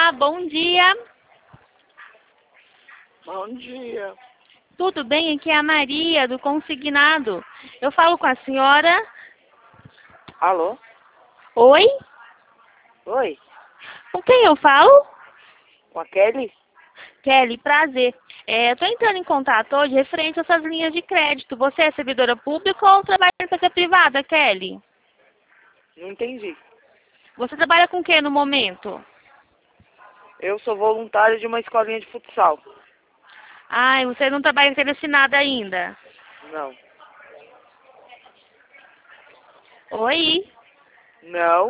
Olá, bom dia. Bom dia. Tudo bem? Aqui é a Maria, do Consignado. Eu falo com a senhora. Alô? Oi? Oi? Com quem eu falo? Com a Kelly? Kelly, prazer. Estou entrando em contato hoje referente a essas linhas de crédito. Você é servidora pública ou trabalha em empresa privada, Kelly? Não entendi. Você trabalha com o que no momento? Eu sou voluntário de uma escolinha de futsal. Ai, você não trabalha em assinada ainda. Não. Oi? Não.